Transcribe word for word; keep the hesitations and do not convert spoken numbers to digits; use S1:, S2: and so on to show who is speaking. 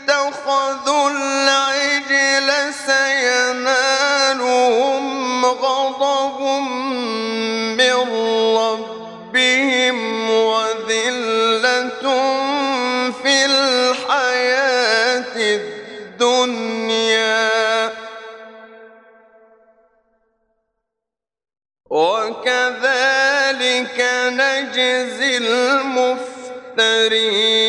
S1: اتخذوا العجل سينالهم غضب من ربهم وذلة في الحياة الدنيا وكذلك نجزي المفترين